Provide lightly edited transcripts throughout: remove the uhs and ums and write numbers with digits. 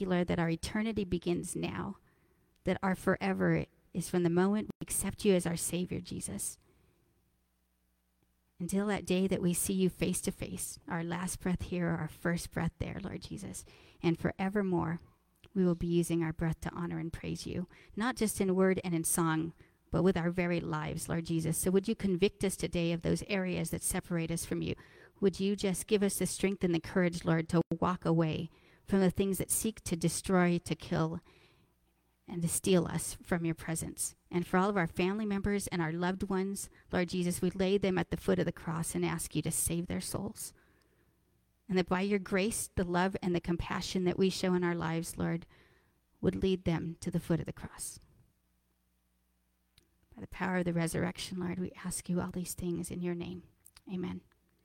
Lord, that our eternity begins now, that our forever is from the moment we accept you as our Savior, Jesus. Until that day that we see you face to face, our last breath here, our first breath there, Lord Jesus. And forevermore, we will be using our breath to honor and praise you, not just in word and in song, but with our very lives, Lord Jesus. So would you convict us today of those areas that separate us from you? Would you just give us the strength and the courage, Lord, to walk away from the things that seek to destroy, to kill, and to steal us from your presence. And for all of our family members and our loved ones, Lord Jesus, we lay them at the foot of the cross and ask you to save their souls. And that by your grace, the love and the compassion that we show in our lives, Lord, would lead them to the foot of the cross. By the power of the resurrection, Lord, we ask you all these things in your name. Amen.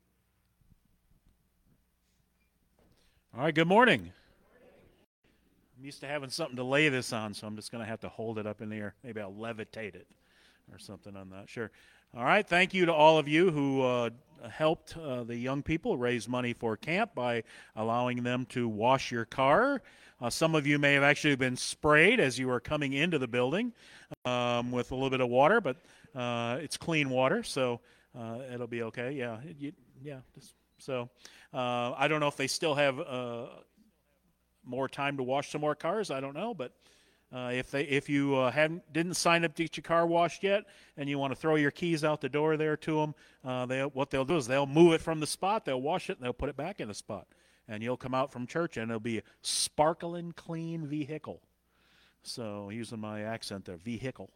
All right, good morning. I'm used to having something to lay this on, so I'm just going to have to hold it up in the air. Maybe I'll levitate it or something. I'm not sure. All right, thank you to all of you who helped the young people raise money for camp by allowing them to wash your car. Some of you may have actually been sprayed as you were coming into the building with a little bit of water, but it's clean water, so it'll be okay. Yeah. So I don't know if they still have more time to wash some more cars. I don't know, but if you didn't sign up to get your car washed yet, and you want to throw your keys out the door there to them, what they'll do is they'll move it from the spot, they'll wash it, and they'll put it back in the spot, and you'll come out from church, and it'll be a sparkling clean vehicle. So using my accent there, vehicle.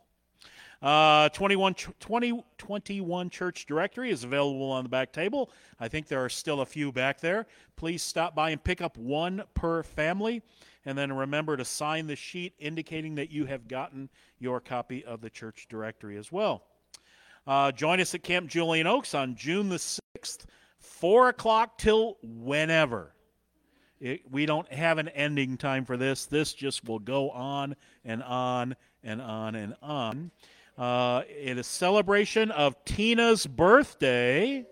2021 church directory is available on the back table. I think there are still a few back there. Please stop by and pick up one per family, and then remember to sign the sheet indicating that you have gotten your copy of the church directory as well. Join us at Camp Julian Oaks on June the 6th, 4 o'clock till whenever. We don't have an ending time for this. This just will go on and on and on and on. It is celebration of Tina's birthday.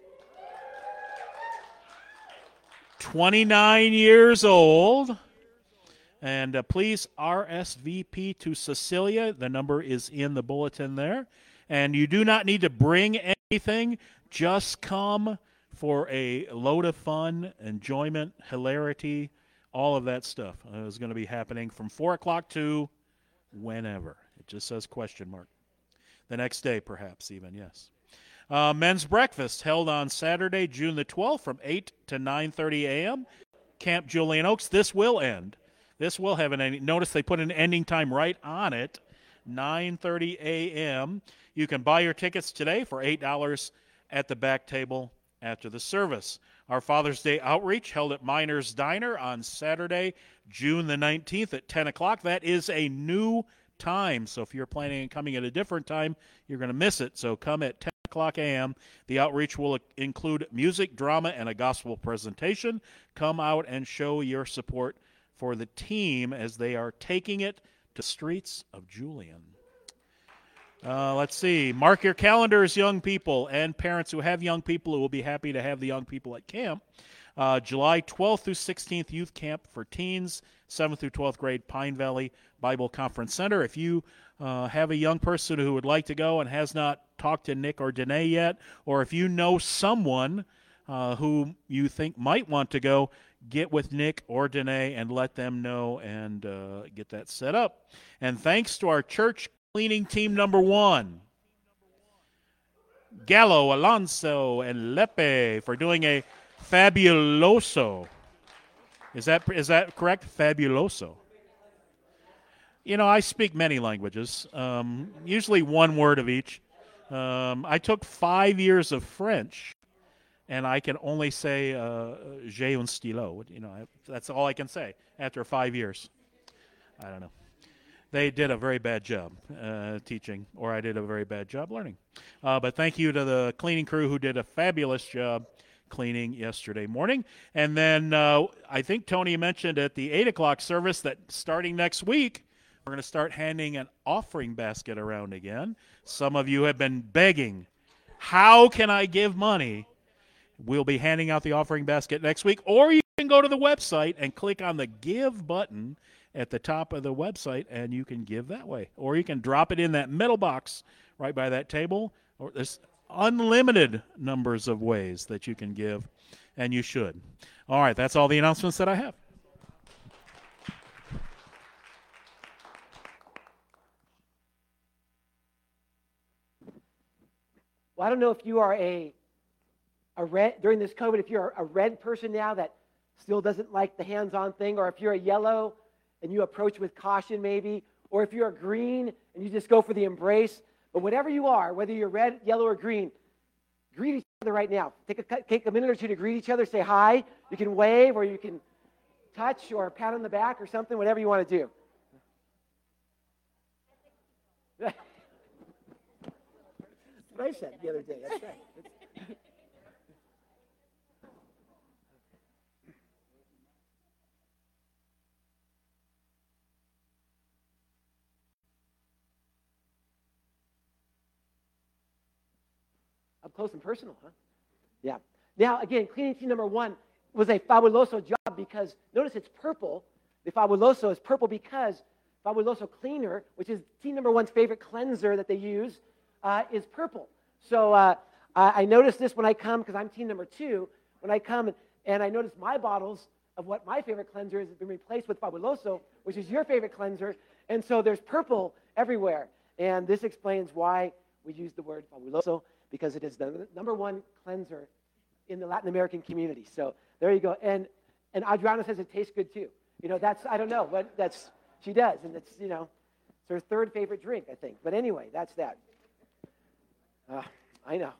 29 years old. And please RSVP to Cecilia. The number is in the bulletin there. And you do not need to bring anything. Just come for a load of fun, enjoyment, hilarity, all of that stuff is going to be happening from 4 o'clock to whenever. It just says question mark. The next day, perhaps, even, yes. Men's breakfast held on Saturday, June the 12th from 8 to 9:30 a.m. Camp Julian Oaks. This will end. This will have an ending. Notice they put an ending time right on it, 9:30 a.m. You can buy your tickets today for $8 at the back table after the service. Our Father's Day outreach held at Miner's Diner on Saturday, June the 19th at 10 o'clock. That is a new time, so if you're planning on coming at a different time, you're going to miss it. So come at 10 o'clock a.m. The outreach will include music, drama, and a gospel presentation. Come out and show your support for the team as they are taking it to the streets of Julian. Let's see. Mark your calendars, young people, and parents who have young people who will be happy to have the young people at camp. July 12th through 16th, youth camp for teens, 7th through 12th grade, Pine Valley Bible Conference Center. If you have a young person who would like to go and has not talked to Nick or Danae yet, or if you know someone who you think might want to go, get with Nick or Danae and let them know and get that set up. And thanks to our church cleaning team number 1, Gallo, Alonso, and Lepe for doing a fabuloso. Is that correct? Fabuloso. You know, I speak many languages, usually one word of each. I took 5 years of French, and I can only say j'ai un stylo. You know, that's all I can say after 5 years. I don't know. They did a very bad job teaching, or I did a very bad job learning. But thank you to the cleaning crew who did a fabulous job cleaning yesterday morning. And then I think Tony mentioned at the 8 o'clock service that starting next week, we're going to start handing an offering basket around again. Some of you have been begging, how can I give money? We'll be handing out the offering basket next week, or you can go to the website and click on the Give button, at the top of the website, and you can give that way. Or you can drop it in that middle box right by that table. Or there's unlimited numbers of ways that you can give, and you should. All right, that's all the announcements that I have. Well, I don't know if you are a red, during this COVID, if you're a red person now that still doesn't like the hands-on thing, or if you're a yellow and you approach with caution maybe, or if you're a green and you just go for the embrace. But whatever you are, whether you're red, yellow, or green, greet each other right now. Take a minute or two to greet each other, say hi. You can wave, or you can touch or pat on the back or something, whatever you want to do. That's what I said the other day. That's right. Up close and personal, huh? Yeah. Now, again, cleaning team number 1 was a fabuloso job because, notice it's purple. The fabuloso is purple because Fabuloso Cleaner, which is team number 1's favorite cleanser that they use, is purple. So I noticed this when I come, because I'm team number 2, when I come and I notice my bottles of what my favorite cleanser is has been replaced with Fabuloso, which is your favorite cleanser, and so there's purple everywhere. And this explains why we use the word Fabuloso, because it is the number 1 cleanser in the Latin American community. So there you go. And Adriana says it tastes good too. You know, that's, I don't know, but that's, she does. And it's, you know, it's her third favorite drink, I think. But anyway, that's that. I know.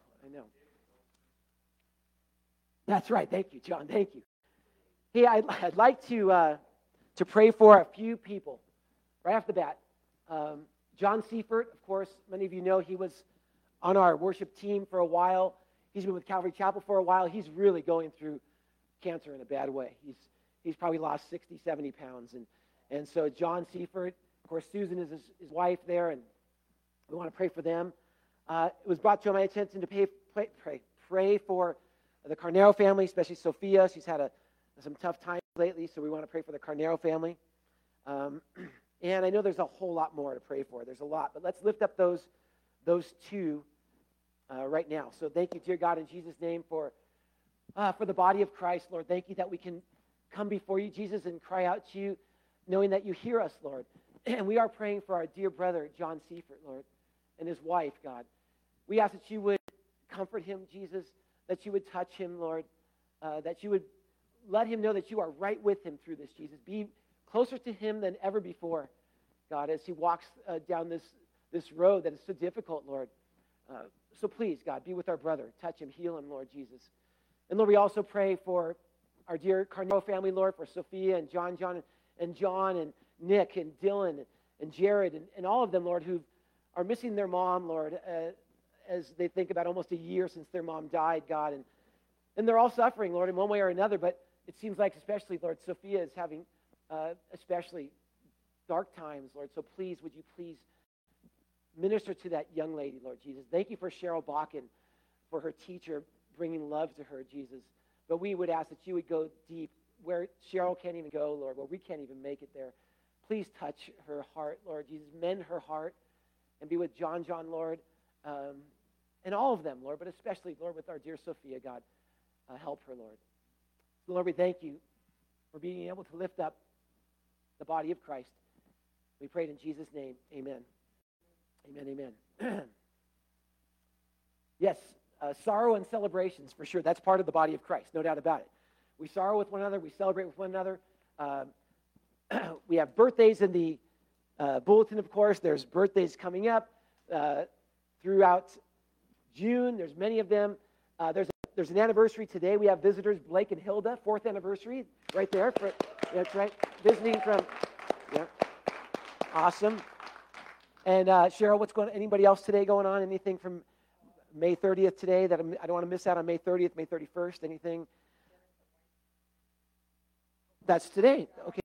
That's right. Thank you, John. Thank you. Hey, I'd like to pray for a few people right off the bat. John Seifert, of course, many of you know he was on our worship team for a while. He's been with Calvary Chapel for a while. He's really going through cancer in a bad way. He's probably lost 60, 70 pounds. And so John Seifert, of course, Susan is his wife there, and we want to pray for them. It was brought to my attention to pray for the Carnero family, especially Sophia. She's had some tough times lately, so we want to pray for the Carnero family. And I know there's a whole lot more to pray for. There's a lot, but let's lift up those two right now. So thank you, dear God, in Jesus' name for the body of Christ, Lord. Thank you that we can come before you, Jesus, and cry out to you, knowing that you hear us, Lord. And we are praying for our dear brother, John Seifert, Lord, and his wife, God. We ask that you would comfort him, Jesus, that you would touch him, Lord, that you would let him know that you are right with him through this, Jesus. Be closer to him than ever before, God, as he walks down this road that is so difficult, Lord. So please, God, be with our brother. Touch him, heal him, Lord Jesus. And Lord, we also pray for our dear Carnero family, Lord, for Sophia and John and Nick and Dylan and Jared and all of them, Lord, who are missing their mom, Lord, as they think about almost a year since their mom died, God. And they're all suffering, Lord, in one way or another, but it seems like especially, Lord, Sophia is having especially dark times, Lord. So please, would you please minister to that young lady, Lord Jesus. Thank you for Cheryl Bakken, for her teacher bringing love to her, Jesus. But we would ask that you would go deep where Cheryl can't even go, Lord, where we can't even make it there. Please touch her heart, Lord Jesus. Mend her heart and be with John, Lord, and all of them, Lord, but especially, Lord, with our dear Sophia, God. Help her, Lord. Lord, we thank you for being able to lift up the body of Christ. We pray it in Jesus' name. Amen. Amen. Yes, sorrow and celebrations, for sure. That's part of the body of Christ, no doubt about it. We sorrow with one another. We celebrate with one another. We have birthdays in the bulletin, of course. There's birthdays coming up throughout June. There's many of them. There's an anniversary today. We have visitors, Blake and Hilda, 4th anniversary, right there. That's right, visiting from, yeah, awesome. And Cheryl, anybody else today going on? Anything from May 30th today that I don't want to miss out on May 30th, May 31st, anything? That's today, okay.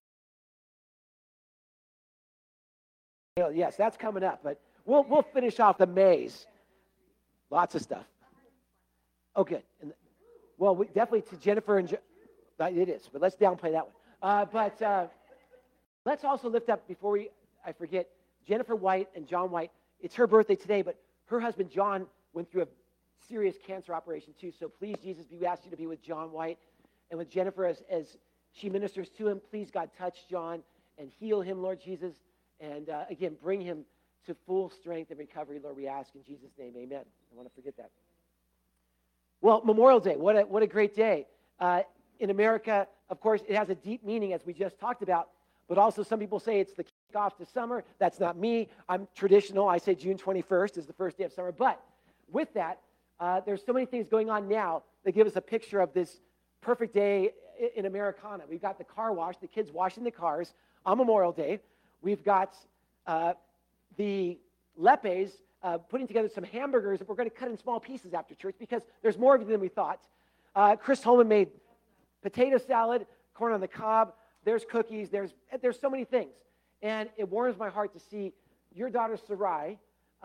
Yes, that's coming up, but we'll finish off the Mays. Lots of stuff. Oh, good. Well, definitely to Jennifer and it is, but let's downplay that one. Let's also lift up, before I forget, Jennifer White and John White. It's her birthday today, but her husband John went through a serious cancer operation too. So please, Jesus, we ask you to be with John White and with Jennifer as she ministers to him. Please, God, touch John and heal him, Lord Jesus. And again, bring him to full strength and recovery, Lord, we ask in Jesus' name. Amen. I want to forget that. Well, Memorial Day, what a great day. In America, of course, it has a deep meaning, as we just talked about, but also some people say it's the kickoff to summer. That's not me. I'm traditional. I say June 21st is the first day of summer. But with that, there's so many things going on now that give us a picture of this perfect day in Americana. We've got the car wash, the kids washing the cars on Memorial Day. We've got the Lepes putting together some hamburgers that we're going to cut in small pieces after church because there's more of it than we thought. Chris Holman made potato salad, corn on the cob. There's cookies. There's so many things. And it warms my heart to see your daughter, Sarai,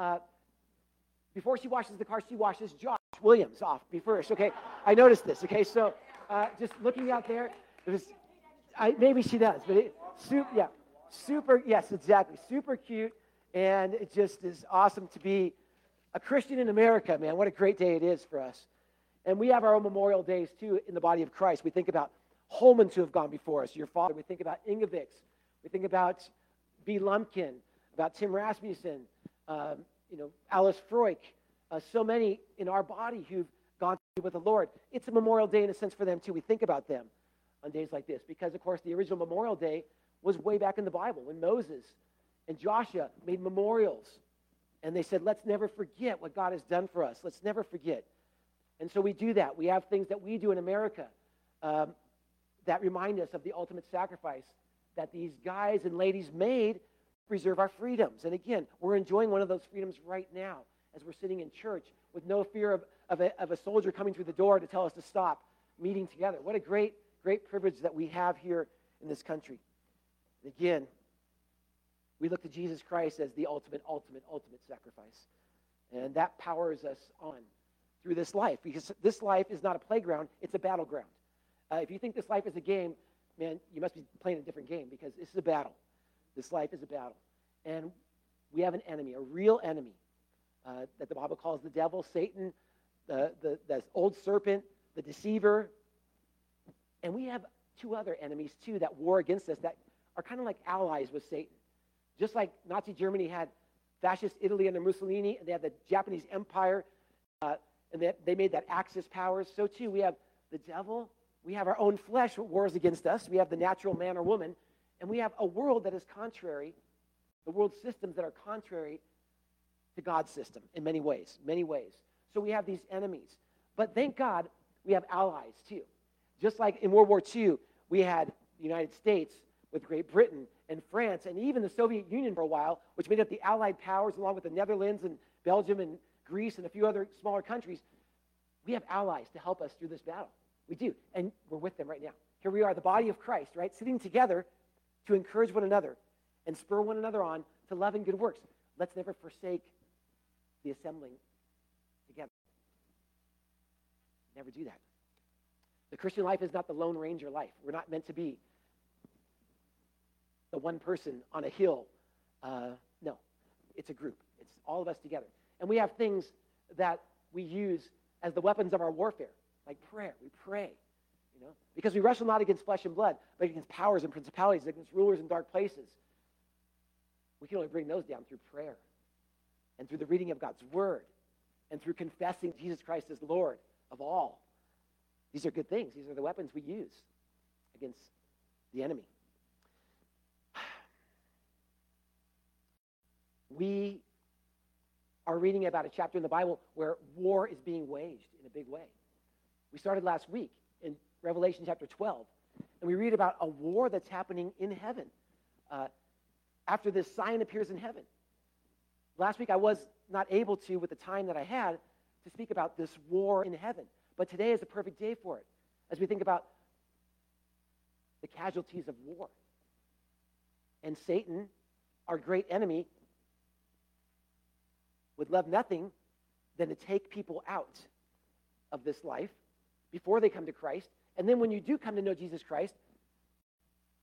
before she washes the car, she washes Josh Williams off first, okay? I noticed this, okay? So just looking out there, maybe she does, but super, yes, exactly. Super cute, and it just is awesome to be a Christian in America, man. What a great day it is for us. And we have our own Memorial Days, too, in the body of Christ. We think about Holmans who have gone before us, your father. We think about Ingevics. We think about B. Lumpkin, about Tim Rasmussen, Alice Freuk, so many in our body who've gone with the Lord. It's a Memorial Day in a sense for them, too. We think about them on days like this because, of course, the original Memorial Day was way back in the Bible when Moses and Joshua made memorials. And they said, let's never forget what God has done for us. Let's never forget. And so we do that. We have things that we do in America that remind us of the ultimate sacrifice that these guys and ladies made to preserve our freedoms. And again, we're enjoying one of those freedoms right now as we're sitting in church with no fear of a soldier coming through the door to tell us to stop meeting together. What a great, great privilege that we have here in this country. And again, we look to Jesus Christ as the ultimate sacrifice. And that powers us on through this life, because this life is not a playground, it's a battleground. If you think this life is a game, man, you must be playing a different game, because this is a battle. This life is a battle. And we have an enemy, a real enemy, that the Bible calls the devil, Satan, the old serpent, the deceiver. And we have two other enemies, too, that war against us that are kind of like allies with Satan. Just like Nazi Germany had fascist Italy under Mussolini, and they had the Japanese Empire, and they made that Axis powers, so too we have the devil. We have our own flesh that wars against us. We have the natural man or woman, and we have a world that is contrary, the world systems that are contrary to God's system in many ways, many ways. So we have these enemies. But thank God we have allies too. Just like in World War II, we had the United States with Great Britain and France and even the Soviet Union for a while, which made up the Allied powers along with the Netherlands and Belgium and Greece and a few other smaller countries. We have allies to help us through this battle. We do, and we're with them right now. Here we are, the body of Christ, right, sitting together to encourage one another and spur one another on to love and good works. Let's never forsake the assembling together. Never do that. The Christian life is not the Lone Ranger life. We're not meant to be the one person on a hill. No, it's a group. It's all of us together. And we have things that we use as the weapons of our warfare, like prayer. We pray, because we wrestle not against flesh and blood, but against powers and principalities, against rulers in dark places. We can only bring those down through prayer and through the reading of God's word and through confessing Jesus Christ as Lord of all. These are good things. These are the weapons we use against the enemy. We are reading about a chapter in the Bible where war is being waged in a big way. We started last week in Revelation chapter 12, and we read about a war that's happening in heaven after this sign appears in heaven. Last week I was not able to, with the time that I had, to speak about this war in heaven. But today is a perfect day for it, as we think about the casualties of war. And Satan, our great enemy, would love nothing than to take people out of this life before they come to Christ. And then when you do come to know Jesus Christ,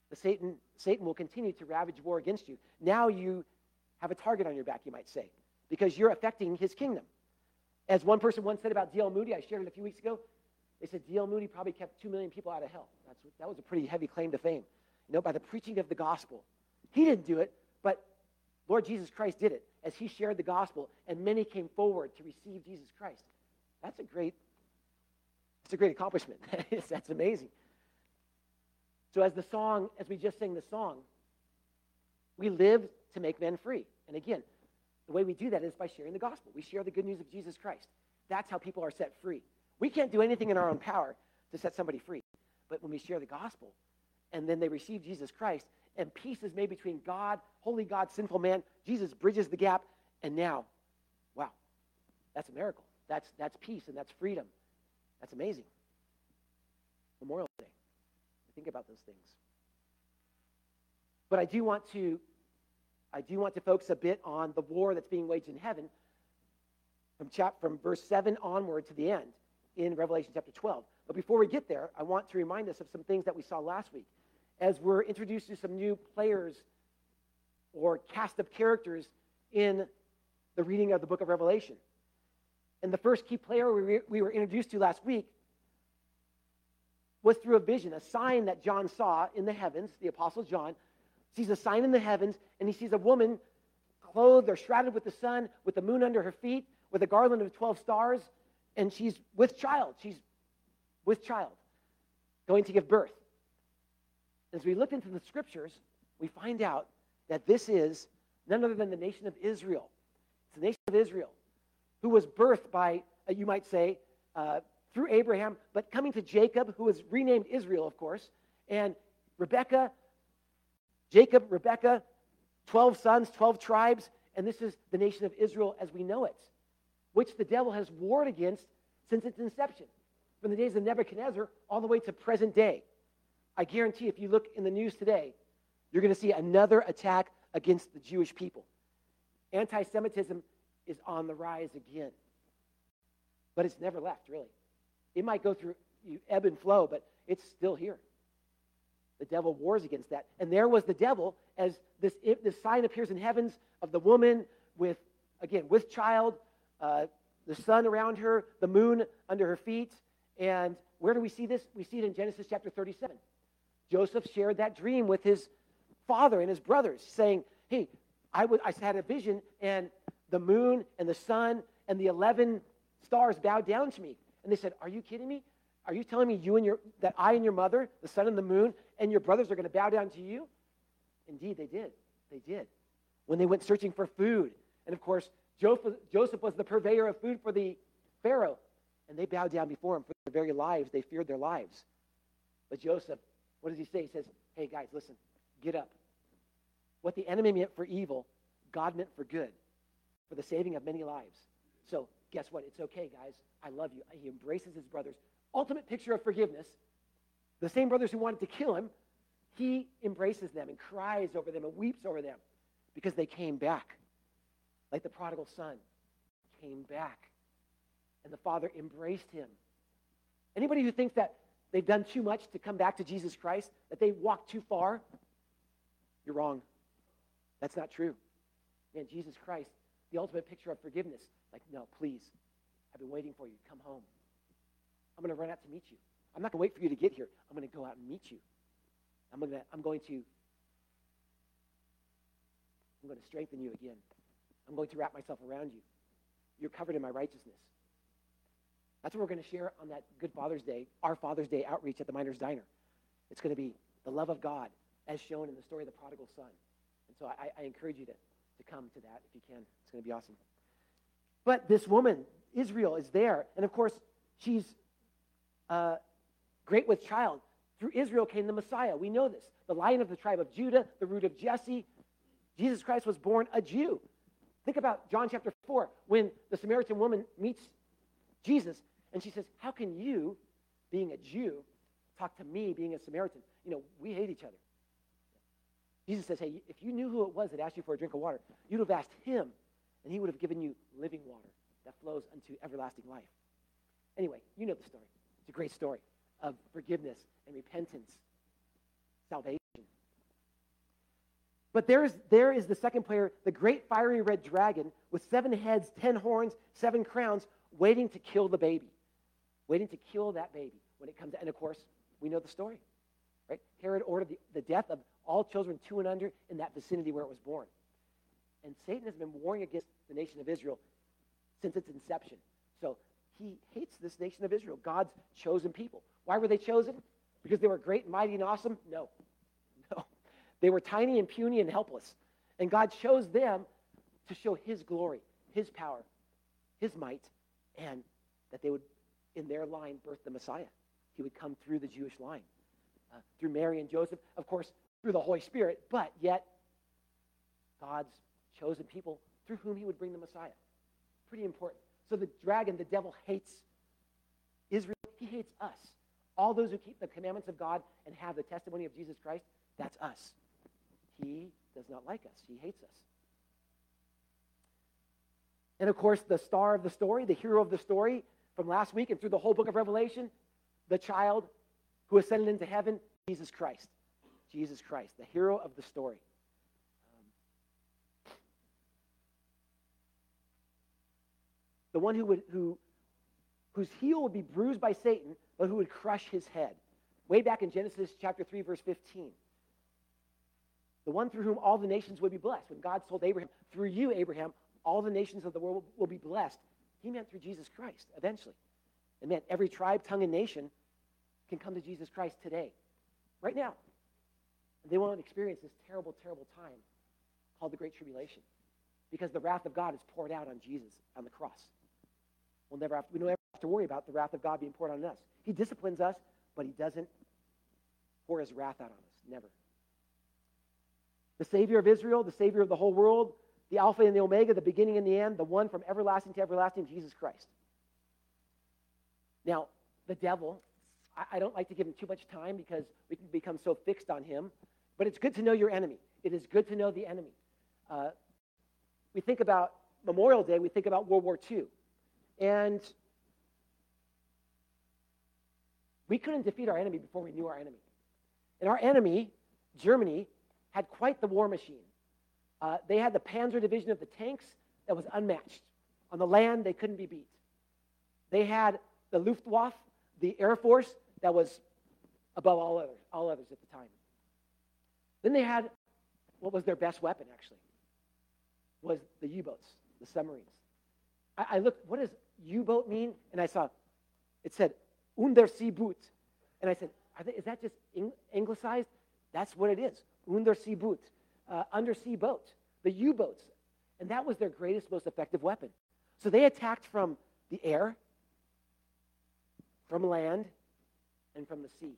Satan will continue to ravage war against you. Now you have a target on your back, you might say, because you're affecting his kingdom. As one person once said about D.L. Moody, I shared it a few weeks ago, they said D.L. Moody probably kept 2 million people out of hell. That was a pretty heavy claim to fame, by the preaching of the gospel. He didn't do it, but Lord Jesus Christ did it as he shared the gospel, and many came forward to receive Jesus Christ. That's a great accomplishment. That's amazing. So as we just sang the song, we live to make men free. And again, the way we do that is by sharing the gospel. We share the good news of Jesus Christ. That's how people are set free. We can't do anything in our own power to set somebody free. But when we share the gospel, and then they receive Jesus Christ, and peace is made between God, holy God, sinful man, Jesus bridges the gap, and now, wow, that's a miracle. That's peace, and that's freedom. That's amazing. Memorial Day. Think about those things. But I do want to focus a bit on the war that's being waged in heaven from verse 7 onward to the end in Revelation chapter 12. But before we get there, I want to remind us of some things that we saw last week. As we're introduced to some new players or cast of characters in the reading of the book of Revelation. And the first key player we were introduced to last week was through a vision, a sign that John saw in the heavens. The Apostle John sees a sign in the heavens, and he sees a woman clothed or shrouded with the sun, with the moon under her feet, with a garland of 12 stars, and she's with child. She's with child, going to give birth. As we look into the scriptures, we find out that this is none other than the nation of Israel. It's the nation of Israel, who was birthed by, you might say, through Abraham, but coming to Jacob, who was renamed Israel, of course, and Jacob, Rebekah, 12 sons, 12 tribes, and this is the nation of Israel as we know it, which the devil has warred against since its inception, from the days of Nebuchadnezzar all the way to present day. I guarantee if you look in the news today, you're going to see another attack against the Jewish people. Anti-Semitism is on the rise again, but it's never left, really. It might go through ebb and flow, but it's still here. The devil wars against that. And there was the devil as this sign appears in heavens of the woman with child, the sun around her, the moon under her feet. And where do we see this? We see it in Genesis chapter 37. Joseph shared that dream with his father and his brothers, saying, hey, I had a vision, and the moon and the sun and the 11 stars bowed down to me. And they said, are you kidding me? Are you telling me that I and your mother, the sun and the moon, and your brothers are going to bow down to you? Indeed, they did. They did. When they went searching for food. And of course, Joseph was the purveyor of food for the Pharaoh. And they bowed down before him for their very lives. They feared their lives. But Joseph, what does he say? He says, hey guys, listen, get up. What the enemy meant for evil, God meant for good, for the saving of many lives. So guess what? It's okay, guys. I love you. He embraces his brothers. Ultimate picture of forgiveness. The same brothers who wanted to kill him, he embraces them and cries over them and weeps over them because they came back. Like the prodigal son came back. And the father embraced him. Anybody who thinks that they've done too much to come back to Jesus Christ, that they walked too far, you're wrong. That's not true. Man, Jesus Christ, the ultimate picture of forgiveness. Like, no, please, I've been waiting for you. Come home. I'm going to run out to meet you. I'm not going to wait for you to get here. I'm going to go out and meet you. I'm going to strengthen you again. I'm going to wrap myself around you. You're covered in my righteousness. That's what we're going to share on that Good Father's Day, our Father's Day outreach at the Miners Diner. It's going to be the love of God as shown in the story of the prodigal son. And so I encourage you to come to that if you can. It's going to be awesome. But this woman, Israel, is there. And of course, she's great with child. Through Israel came the Messiah. We know this. The Lion of the tribe of Judah, the root of Jesse. Jesus Christ was born a Jew. Think about John chapter 4, when the Samaritan woman meets Jesus, and she says, how can you, being a Jew, talk to me, being a Samaritan? We hate each other. Jesus says, hey, if you knew who it was that asked you for a drink of water, you'd have asked him, and he would have given you living water that flows unto everlasting life. Anyway, you know the story. It's a great story of forgiveness and repentance, salvation. But there is the second player, the great fiery red dragon with 7 heads, 10 horns, 7 crowns, waiting to kill the baby. Waiting to kill that baby when it comes to, and of course, we know the story. Right? Herod ordered the death of all children 2 and under in that vicinity where it was born. And Satan has been warring against the nation of Israel since its inception. So he hates this nation of Israel, God's chosen people. Why were they chosen? Because they were great and mighty and awesome? No. They were tiny and puny and helpless. And God chose them to show his glory, his power, his might, and that they would, in their line, birth the Messiah. He would come through the Jewish line, through Mary and Joseph, of course, through the Holy Spirit, but yet God's chosen people through whom he would bring the Messiah. Pretty important. So the dragon, the devil, hates Israel. He hates us. All those who keep the commandments of God and have the testimony of Jesus Christ, that's us. He does not like us. He hates us. And of course, the star of the story, the hero of the story from last week and through the whole book of Revelation, the child who ascended into heaven, Jesus Christ. Jesus Christ, the hero of the story. The one whose heel would be bruised by Satan, but who would crush his head. Way back in Genesis chapter 3, verse 15. The one through whom all the nations would be blessed. When God told Abraham, through you, Abraham, all the nations of the world will be blessed. He meant through Jesus Christ, eventually. It meant every tribe, tongue, and nation can come to Jesus Christ today, right now. And they won't experience this terrible, terrible time called the Great Tribulation, because the wrath of God is poured out on Jesus on the cross. We don't ever have to worry about the wrath of God being poured on us. He disciplines us, but he doesn't pour his wrath out on us. Never. The Savior of Israel, the Savior of the whole world, the Alpha and the Omega, the beginning and the end, the one from everlasting to everlasting, Jesus Christ. Now, the devil, I don't like to give him too much time because we can become so fixed on him, but it's good to know your enemy. It is good to know the enemy. We think about Memorial Day, we think about World War II. And we couldn't defeat our enemy before we knew our enemy. And our enemy, Germany, had quite the war machine. They had the Panzer Division of the tanks that was unmatched. On the land, they couldn't be beat. They had the Luftwaffe, the Air Force, that was above all others at the time. Then they had what was their best weapon, actually, was the U-boats, the submarines. I looked, what does U-boat mean? And I saw, it said, Unterseeboot. And I said, is that just anglicized? That's what it is, Unterseeboot, undersea boat, the U-boats. And that was their greatest, most effective weapon. So they attacked from the air, from land, and from the sea.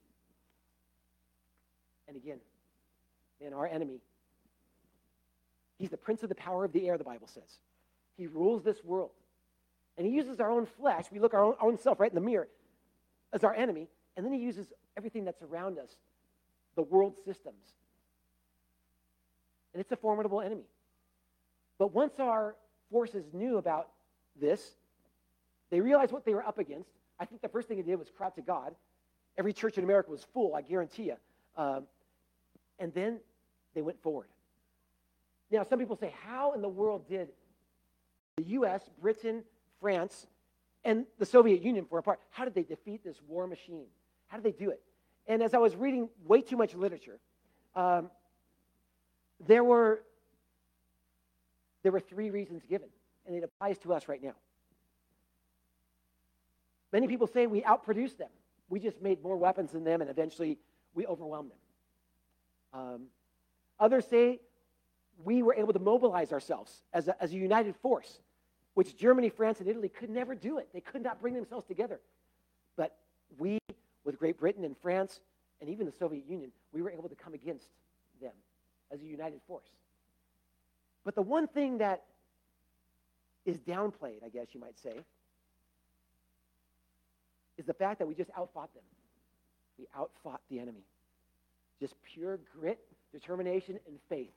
And again, man, our enemy, he's the prince of the power of the air, the Bible says. He rules this world. And he uses our own flesh, we look our own self right in the mirror, as our enemy, and then he uses everything that's around us, the world systems. And it's a formidable enemy. But once our forces knew about this, they realized what they were up against. I think the first thing they did was cry out to God. Every church in America was full, I guarantee you. And then they went forward. Now, some people say, how in the world did the U.S., Britain, France, and the Soviet Union were apart? How did they defeat this war machine? How did they do it? And as I was reading way too much literature, there were 3 reasons given, and it applies to us right now. Many people say we outproduced them. We just made more weapons than them, and eventually we overwhelmed them. Others say we were able to mobilize ourselves as a united force, which Germany, France, and Italy could never do it. They could not bring themselves together. But we, with Great Britain and France, and even the Soviet Union, we were able to come against them as a united force. But the one thing that is downplayed, I guess you might say, is the fact that we just outfought them. We outfought the enemy. Just pure grit, determination, and faith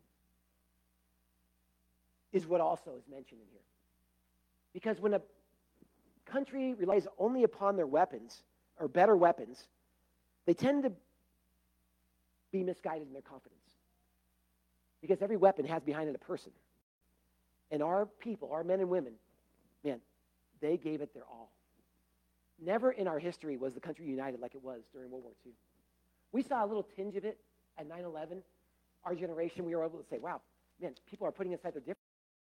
is what also is mentioned in here. Because when a country relies only upon their weapons, or better weapons, they tend to be misguided in their confidence. Because every weapon has behind it a person. And our people, our men and women, man, they gave it their all. Never in our history was the country united like it was during World War II. We saw a little tinge of it at 9/11. Our generation, we were able to say, wow, man, people are putting aside their differences.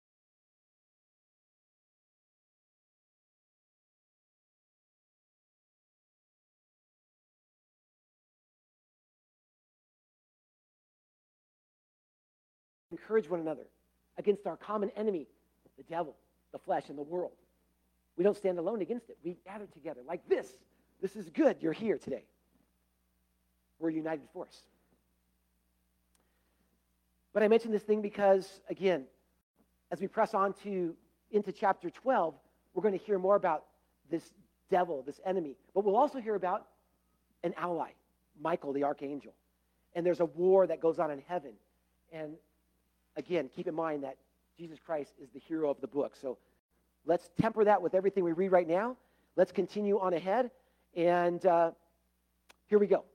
Encourage one another against our common enemy, the devil, the flesh, and the world. We don't stand alone against it. We gather together like this. This is good. You're here today. We're a united force. But I mentioned this thing because, again, as we press on into chapter 12, we're going to hear more about this devil, this enemy. But we'll also hear about an ally, Michael, the archangel. And there's a war that goes on in heaven. And again, keep in mind that Jesus Christ is the hero of the book. So let's temper that with everything we read right now. Let's continue on ahead. And here we go.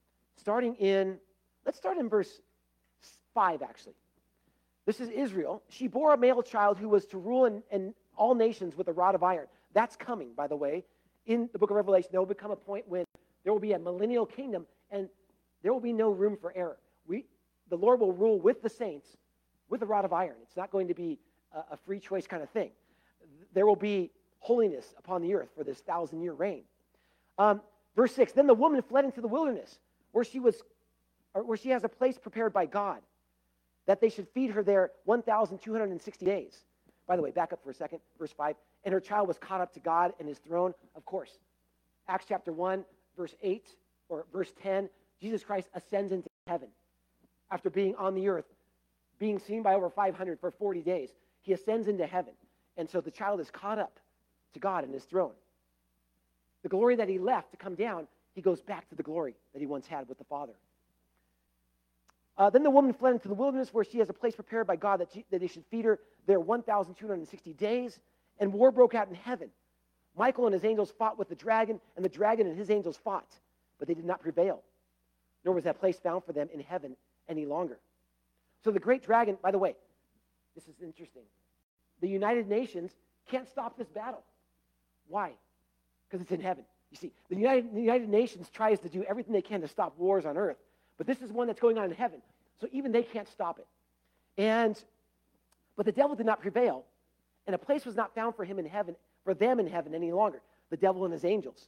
Let's start in verse 5, actually. This is Israel. She bore a male child who was to rule in all nations with a rod of iron. That's coming, by the way. In the book of Revelation, there will become a point when there will be a millennial kingdom, and there will be no room for error. The Lord will rule with the saints with a rod of iron. It's not going to be a free choice kind of thing. There will be holiness upon the earth for this 1,000-year reign. Verse 6, then the woman fled into the wilderness, where she has a place prepared by God, that they should feed her there 1,260 days. By the way, back up for a second, verse 5. And her child was caught up to God and his throne, of course. Acts chapter 1, verse 8, or verse 10, Jesus Christ ascends into heaven. After being on the earth, being seen by over 500 for 40 days, he ascends into heaven. And so the child is caught up to God and his throne. The glory that he left to come down, he goes back to the glory that he once had with the Father. Then the woman fled into the wilderness, where she has a place prepared by God that they should feed her there 1,260 days. And war broke out in heaven. Michael and his angels fought with the dragon, and the dragon and his angels fought, but they did not prevail. Nor was that place found for them in heaven any longer. So the great dragon, by the way, this is interesting. The United Nations can't stop this battle. Why? Because it's in heaven. You see, the United Nations tries to do everything they can to stop wars on earth, but this is one that's going on in heaven, so even they can't stop it. But the devil did not prevail, and a place was not found for them in heaven any longer, the devil and his angels.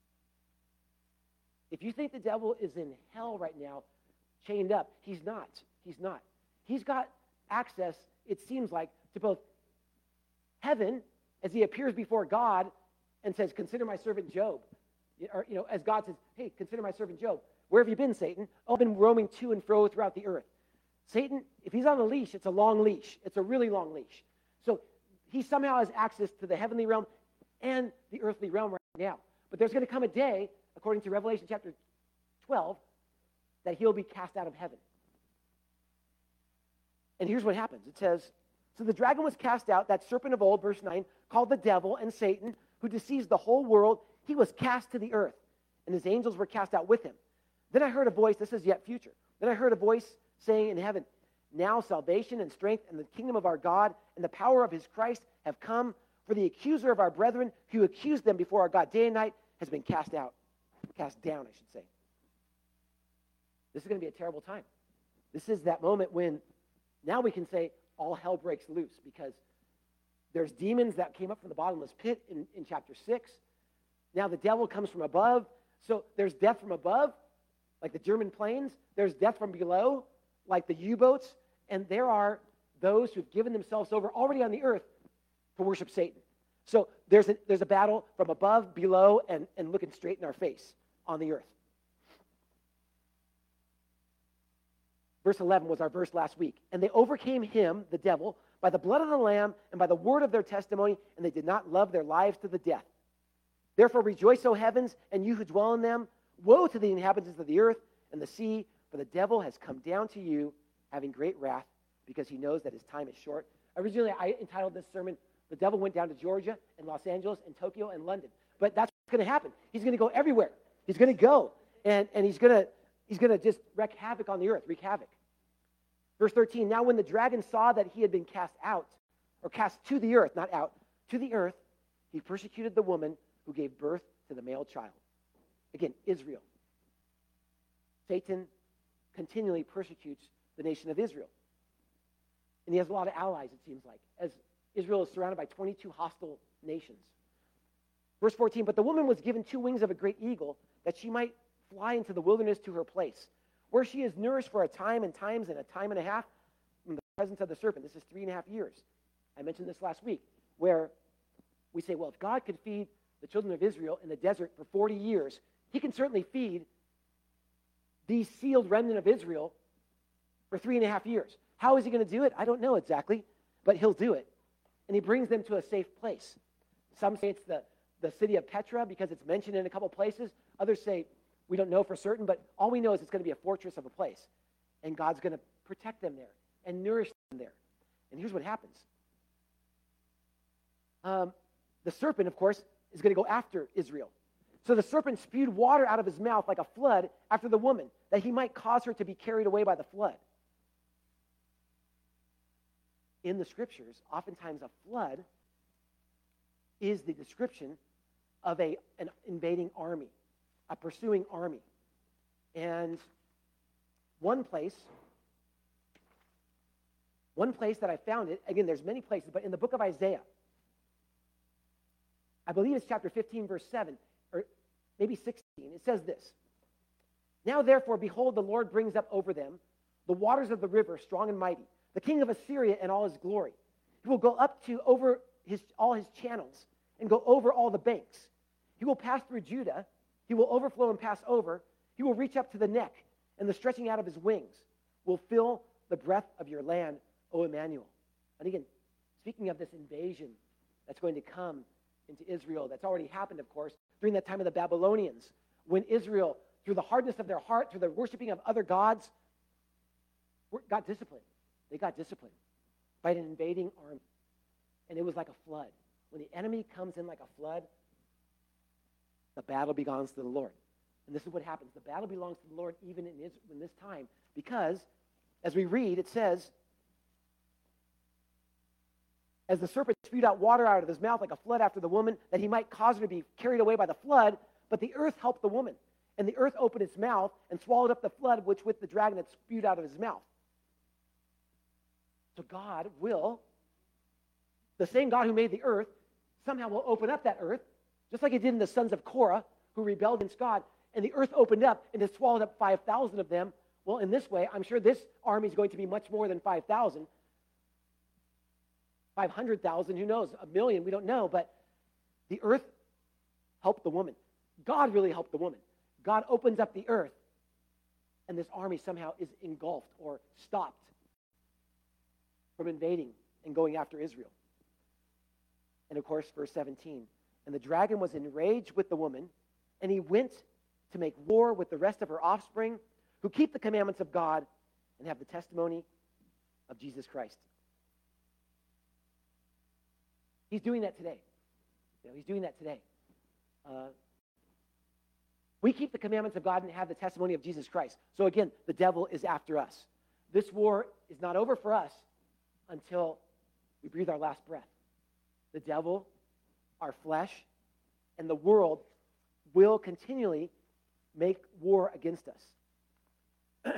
If you think the devil is in hell right now, chained up, he's not. He's not. He's got access, it seems like, to both heaven, as he appears before God and says, consider my servant Job. Or, as God says, hey, consider my servant Job. Where have you been, Satan? Oh, I've been roaming to and fro throughout the earth. Satan, if he's on a leash, it's a long leash. It's a really long leash. So he somehow has access to the heavenly realm and the earthly realm right now. But there's going to come a day, according to Revelation chapter 12, that he'll be cast out of heaven. And here's what happens. It says, so the dragon was cast out, that serpent of old, verse 9, called the devil and Satan, who deceives the whole world. He was cast to the earth, and his angels were cast out with him. Then I heard a voice, this is yet future. Then I heard a voice saying in heaven, now salvation and strength and the kingdom of our God and the power of his Christ have come, for the accuser of our brethren, who accused them before our God day and night, has been cast down, I should say. This is going to be a terrible time. This is that moment when now we can say all hell breaks loose, because there's demons that came up from the bottomless pit in chapter 6. Now the devil comes from above. So there's death from above, like the German planes. There's death from below, like the U-boats. And there are those who've given themselves over already on the earth to worship Satan. So there's a battle from above, below, and looking straight in our face on the earth. Verse 11 was our verse last week. And they overcame him, the devil, by the blood of the Lamb and by the word of their testimony, and they did not love their lives to the death. Therefore rejoice, O heavens, and you who dwell in them. Woe to the inhabitants of the earth and the sea, for the devil has come down to you, having great wrath, because he knows that his time is short. Originally, I entitled this sermon, The Devil Went Down to Georgia and Los Angeles and Tokyo and London. But that's what's going to happen. He's going to go everywhere. He's going to go, and he's going to just wreak havoc on the earth, wreak havoc. Verse 13, now when the dragon saw that he had been cast out, or cast to the earth, not out, to the earth, he persecuted the woman who gave birth to the male child. Again, Israel. Satan continually persecutes the nation of Israel. And he has a lot of allies, it seems like, as Israel is surrounded by 22 hostile nations. Verse 14, but the woman was given 2 wings of a great eagle, that she might fly into the wilderness to her place, where she is nourished for a time and times and a time and a half from the presence of the serpent. This is 3.5 years. I mentioned this last week, where we say, well, if God could feed the children of Israel in the desert for 40 years, he can certainly feed the sealed remnant of Israel for 3.5 years. How is he going to do it? I don't know exactly, but he'll do it. And he brings them to a safe place. Some say it's the city of Petra because it's mentioned in a couple places. Others say we don't know for certain, but all we know is it's going to be a fortress of a place. And God's going to protect them there and nourish them there. And here's what happens. The serpent, of course, is going to go after Israel. So the serpent spewed water out of his mouth like a flood after the woman, that he might cause her to be carried away by the flood. In the scriptures, oftentimes a flood is the description of an invading army, a pursuing army. And one place that I found it, again, there's many places, but in the book of Isaiah, I believe it's chapter 15, verse 7, or maybe 16. It says this, now therefore, behold, the Lord brings up over them the waters of the river, strong and mighty, the king of Assyria and all his glory. He will go up to over all his channels and go over all the banks. He will pass through Judah. He will overflow and pass over. He will reach up to the neck, and the stretching out of his wings will fill the breadth of your land, O Emmanuel. And again, speaking of this invasion that's going to come into Israel, that's already happened, of course, during that time of the Babylonians, when Israel, through the hardness of their heart, through the worshiping of other gods, got disciplined. They got disciplined by an invading army. And it was like a flood. When the enemy comes in like a flood, the battle belongs to the Lord. And this is what happens. The battle belongs to the Lord even in this time, because as we read, it says, as the serpent spewed out water out of his mouth like a flood after the woman, that he might cause her to be carried away by the flood, but the earth helped the woman. And the earth opened its mouth and swallowed up the flood which with the dragon had spewed out of his mouth. So God will, the same God who made the earth, somehow will open up that earth, just like he did in the sons of Korah, who rebelled against God, and the earth opened up and it swallowed up 5,000 of them. Well, in this way, I'm sure this army is going to be much more than 5,000. 500,000, who knows? 1 million, we don't know. But the earth helped the woman. God really helped the woman. God opens up the earth, and this army somehow is engulfed or stopped from invading and going after Israel. And of course, verse 17, and the dragon was enraged with the woman, and he went to make war with the rest of her offspring, who keep the commandments of God and have the testimony of Jesus Christ. He's doing that today. He's doing that today. We keep the commandments of God and have the testimony of Jesus Christ. So again, the devil is after us. This war is not over for us until we breathe our last breath. The devil, our flesh, and the world will continually make war against us.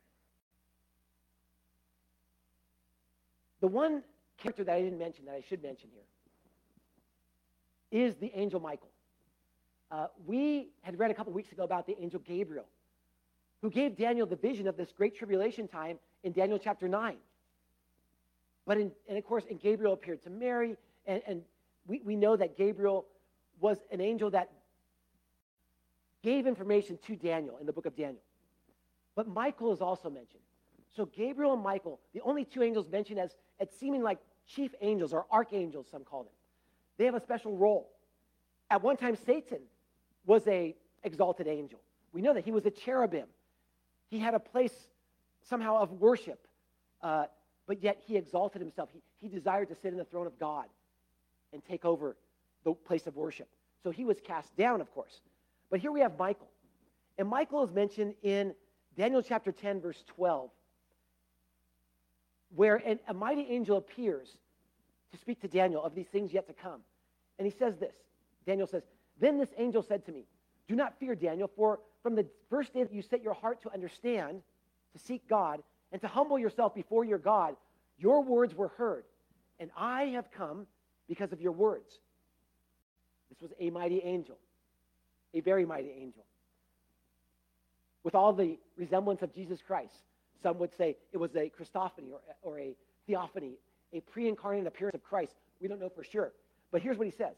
The one character that I didn't mention, that I should mention here, is the angel Michael. We had read a couple weeks ago about the angel Gabriel, who gave Daniel the vision of this great tribulation time in Daniel chapter 9. But and of course, and Gabriel appeared to Mary, and we know that Gabriel was an angel that gave information to Daniel in the book of Daniel. But Michael is also mentioned. So Gabriel and Michael, the only two angels mentioned as seeming like chief angels or archangels, some call them. They have a special role. At one time, Satan was an exalted angel. We know that he was a cherubim. He had a place somehow of worship, but yet he exalted himself. He desired to sit in the throne of God and take over the place of worship. So he was cast down, of course. But here we have Michael. And Michael is mentioned in Daniel chapter 10, verse 12. where a mighty angel appears to speak to Daniel of these things yet to come. And he says this. Daniel says, "Then this angel said to me, 'Do not fear, Daniel, for from the first day that you set your heart to understand, to seek God, and to humble yourself before your God, your words were heard, and I have come because of your words.'" This was a mighty angel, a very mighty angel, with all the resemblance of Jesus Christ. Some would say it was a Christophany or a theophany, a pre-incarnate appearance of Christ. We don't know for sure. But here's what he says.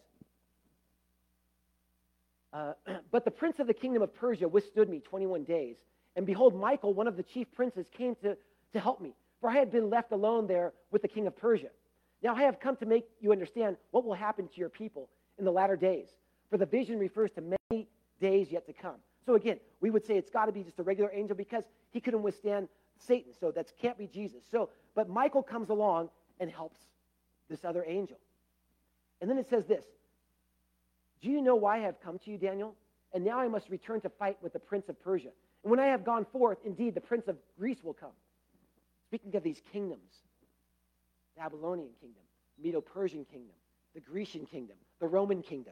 "But the prince of the kingdom of Persia withstood me 21 days. And behold, Michael, one of the chief princes, came to help me. For I had been left alone there with the king of Persia. Now I have come to make you understand what will happen to your people in the latter days. For the vision refers to many days yet to come." So again, we would say it's got to be just a regular angel because he couldn't withstand Satan. So that can't be Jesus. But Michael comes along and helps this other angel. And then it says this. "Do you know why I have come to you, Daniel? And now I must return to fight with the prince of Persia. And when I have gone forth, indeed, the prince of Greece will come." Speaking of these kingdoms, the Babylonian kingdom, Medo-Persian kingdom, the Grecian kingdom, the Roman kingdom.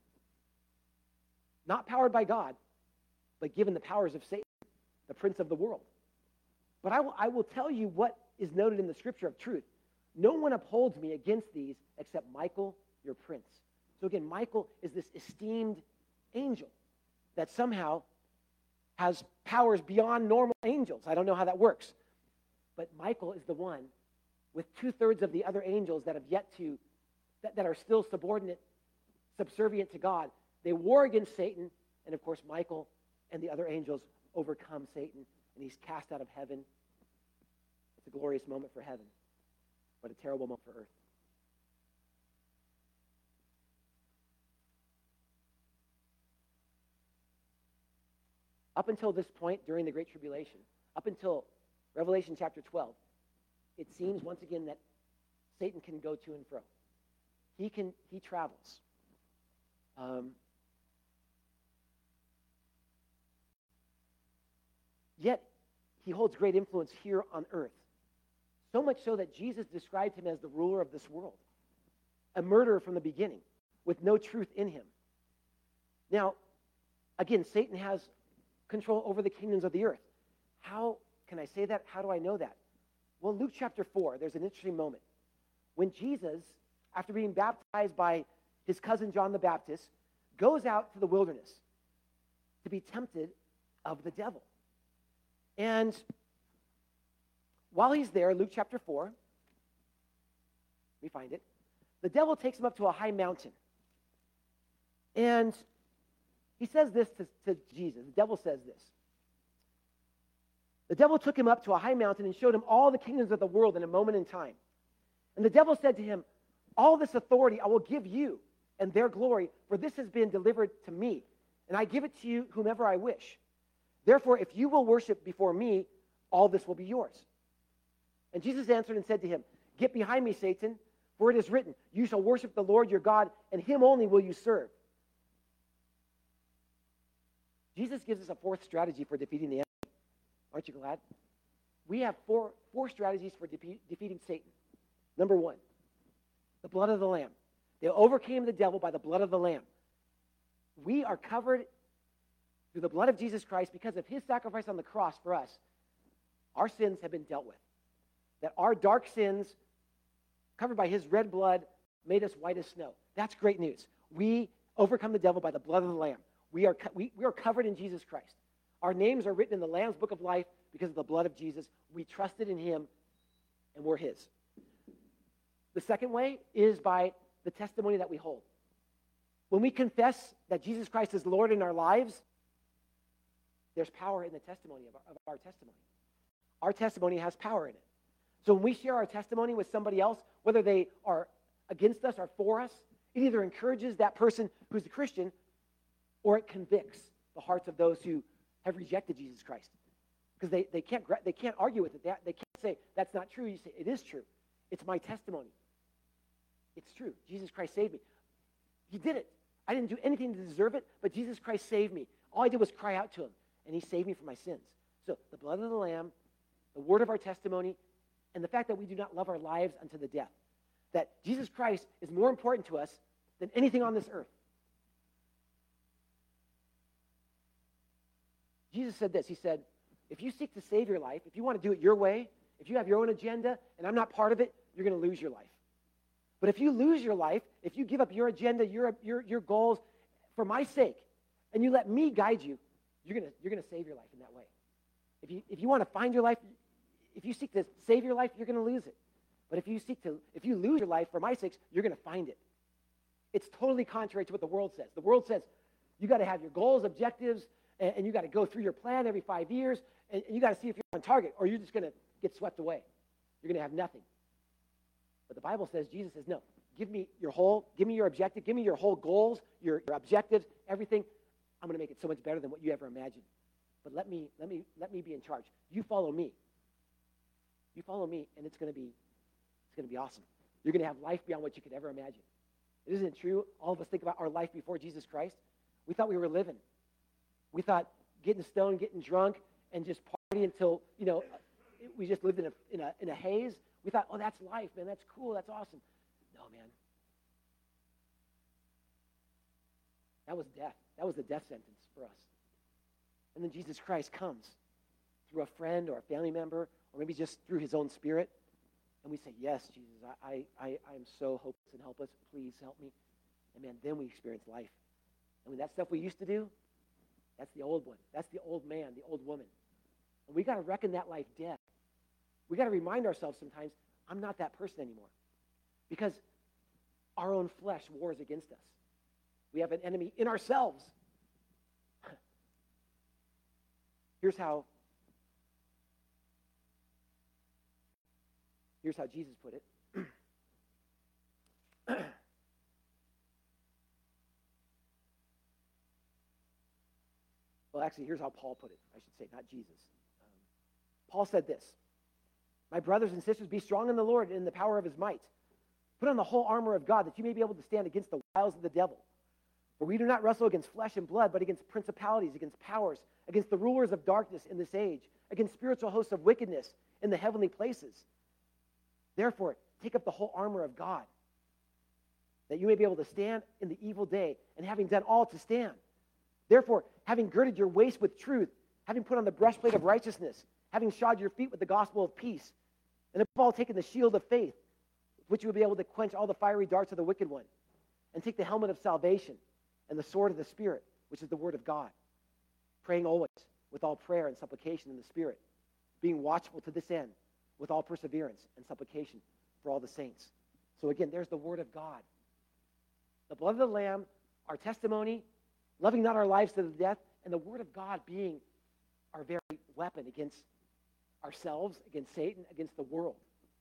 Not powered by God, but given the powers of Satan, the prince of the world. But I will tell you what is noted in the scripture of truth. "No one upholds me against these except Michael, your prince." So again, Michael is this esteemed angel that somehow has powers beyond normal angels. I don't know how that works. But Michael is the one with 2/3 of the other angels that have yet to, that are still subordinate, subservient to God. They war against Satan, and of course Michael and the other angels overcome Satan, and he's cast out of heaven. It's a glorious moment for heaven, but a terrible moment for earth. Up until this point during the Great Tribulation, up until Revelation chapter 12, it seems once again that Satan can go to and fro. He travels. Yet, he holds great influence here on earth. So much so that Jesus described him as the ruler of this world, a murderer from the beginning, with no truth in him. Now, again, Satan has control over the kingdoms of the earth. How can I say that? How do I know that? Well, Luke chapter 4, there's an interesting moment. When Jesus, after being baptized by his cousin John the Baptist, goes out to the wilderness to be tempted of the devil. And while he's there, Luke chapter 4, we find it, the devil takes him up to a high mountain. And he says this to Jesus. The devil says this. "The devil took him up to a high mountain and showed him all the kingdoms of the world in a moment in time. And the devil said to him, 'All this authority I will give you and their glory, for this has been delivered to me, and I give it to you whomever I wish. Therefore, if you will worship before me, all this will be yours.' And Jesus answered and said to him, 'Get behind me, Satan, for it is written, you shall worship the Lord your God, and him only will you serve.'" Jesus gives us a fourth strategy for defeating the enemy. Aren't you glad? We have four strategies for defeating Satan. Number one, the blood of the Lamb. They overcame the devil by the blood of the Lamb. We are covered through the blood of Jesus Christ because of his sacrifice on the cross for us. Our sins have been dealt with. That our dark sins, covered by his red blood, made us white as snow. That's great news. We overcome the devil by the blood of the Lamb. We are covered in Jesus Christ. Our names are written in the Lamb's book of life because of the blood of Jesus. We trusted in him, and we're his. The second way is by the testimony that we hold. When we confess that Jesus Christ is Lord in our lives, there's power in the testimony of our testimony. Our testimony has power in it. So when we share our testimony with somebody else, whether they are against us or for us, it either encourages that person who's a Christian or it convicts the hearts of those who have rejected Jesus Christ. Because they can't argue with it. They can't say, that's not true. You say, it is true. It's my testimony. It's true. Jesus Christ saved me. He did it. I didn't do anything to deserve it, but Jesus Christ saved me. All I did was cry out to him, and he saved me from my sins. So the blood of the Lamb, the word of our testimony, and the fact that we do not love our lives unto the death. That Jesus Christ is more important to us than anything on this earth. Jesus said this. He said, if you seek to save your life, if you want to do it your way, if you have your own agenda and I'm not part of it, you're going to lose your life. But if you lose your life, if you give up your agenda, your goals for my sake, and you let me guide you, you're going to save your life in that way. If you want to find your life, if you seek to save your life, you're going to lose it. But if you lose your life for my sake, you're going to find it. It's totally contrary to what the world says. The world says you got to have your goals, objectives, and you got to go through your plan every 5 years, and you got to see if you're on target, or you're just going to get swept away. You're going to have nothing. But the Bible says, Jesus says, no, give me your objective, give me your whole goals, your objectives, everything. I'm going to make it so much better than what you ever imagined. But let me be in charge. You follow me. You follow me, and it's going to be awesome. You're going to have life beyond what you could ever imagine. Isn't it true? All of us think about our life before Jesus Christ. We thought we were living. We thought getting stoned, getting drunk, and just party until, we just lived in a haze. We thought, oh, that's life, man. That's cool. That's awesome. No, man. That was death. That was the death sentence for us. And then Jesus Christ comes through a friend or a family member, or maybe just through his own spirit. And we say, yes, Jesus, I'm so hopeless and helpless. Please help me. And man, then we experience life. And when that stuff we used to do, that's the old one. That's the old man, the old woman. And we got to reckon that life dead. We got to remind ourselves sometimes, I'm not that person anymore. Because our own flesh wars against us. We have an enemy in ourselves. Here's how Jesus put it. Well, actually, here's how Paul put it. I should say, not Jesus. Paul said this, my brothers and sisters, be strong in the Lord and in the power of his might. Put on the whole armor of God that you may be able to stand against the wiles of the devil. For we do not wrestle against flesh and blood, but against principalities, against powers, against the rulers of darkness in this age, against spiritual hosts of wickedness in the heavenly places. Therefore, take up the whole armor of God, that you may be able to stand in the evil day, and having done all to stand. Therefore, having girded your waist with truth, having put on the breastplate of righteousness, having shod your feet with the gospel of peace, and above all taken the shield of faith, with which you will be able to quench all the fiery darts of the wicked one, and take the helmet of salvation and the sword of the Spirit, which is the word of God, praying always with all prayer and supplication in the Spirit, being watchful to this end with all perseverance and supplication for all the saints. So again, there's the word of God. The blood of the Lamb, our testimony, loving not our lives to the death, and the word of God being our very weapon against ourselves, against Satan, against the world.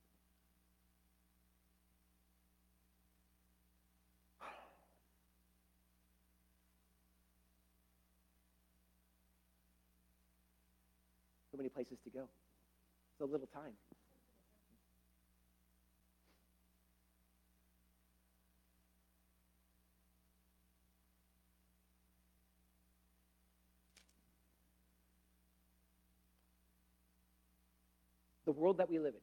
So many places to go. So little time. The world that we live in,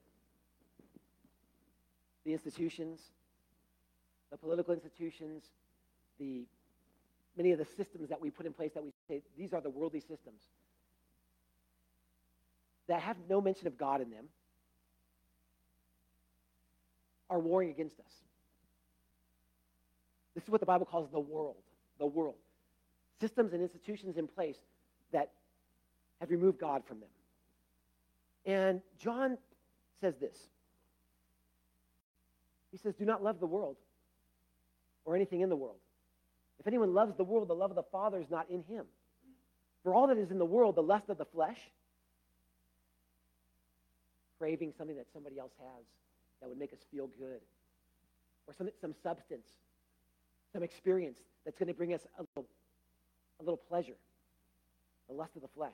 the institutions, the political institutions, many of the systems that we put in place that we say, these are the worldly systems that have no mention of God in them, are warring against us. This is what the Bible calls the world. The world. Systems and institutions in place that have removed God from them. And John says this. He says, do not love the world or anything in the world. If anyone loves the world, the love of the Father is not in him. For all that is in the world, the lust of the flesh, craving something that somebody else has that would make us feel good, or some substance, some experience that's going to bring us a little pleasure, the lust of the flesh.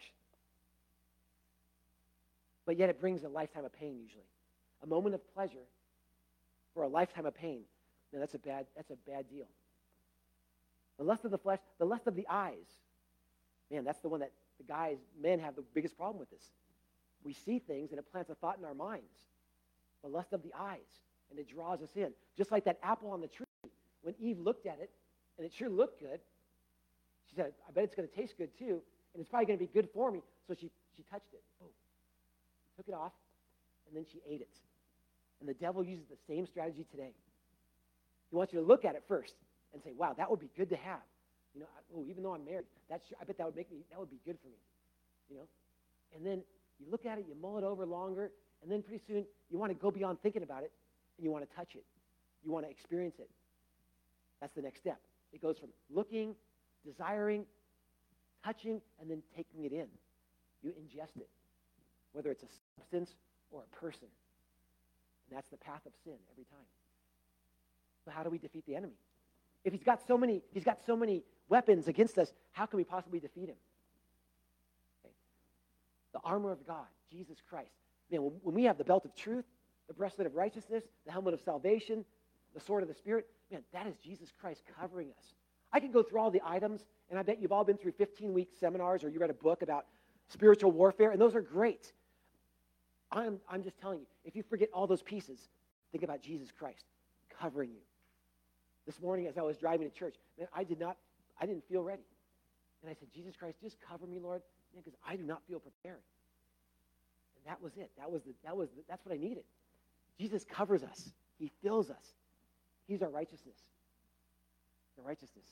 But yet it brings a lifetime of pain usually. A moment of pleasure for a lifetime of pain. Now that's a bad deal. The lust of the flesh, the lust of the eyes. Man, that's the one that men have the biggest problem with this. We see things and it plants a thought in our minds. the lust of the eyes, and it draws us in. Just like that apple on the tree. When Eve looked at it, and it sure looked good, she said, I bet it's going to taste good too, and it's probably going to be good for me. So she touched it. Boom. Took it off, and then she ate it. And the devil uses the same strategy today. He wants you to look at it first and say, wow, that would be good to have. Even though I'm married, I bet that would be good for me. And then you look at it, you mull it over longer, and then pretty soon you want to go beyond thinking about it, and you want to touch it. You want to experience it. That's the next step. It goes from looking, desiring, touching, and then taking it in. You ingest it, whether it's a substance or a person. And that's the path of sin every time. So how do we defeat the enemy? If he's got so many weapons against us, how can we possibly defeat him? Okay. The armor of God, Jesus Christ. Man, when we have the belt of truth, the breastplate of righteousness, the helmet of salvation, the sword of the Spirit, man, that is Jesus Christ covering us. I could go through all the items, and I bet you've all been through 15-week seminars or you read a book about spiritual warfare, and those are great. I'm just telling you, if you forget all those pieces, think about Jesus Christ covering you. This morning as I was driving to church, man, I didn't feel ready. And I said, Jesus Christ, just cover me, Lord, because I do not feel prepared. And that was it. That's what I needed. Jesus covers us. He fills us. He's our righteousness. The righteousness.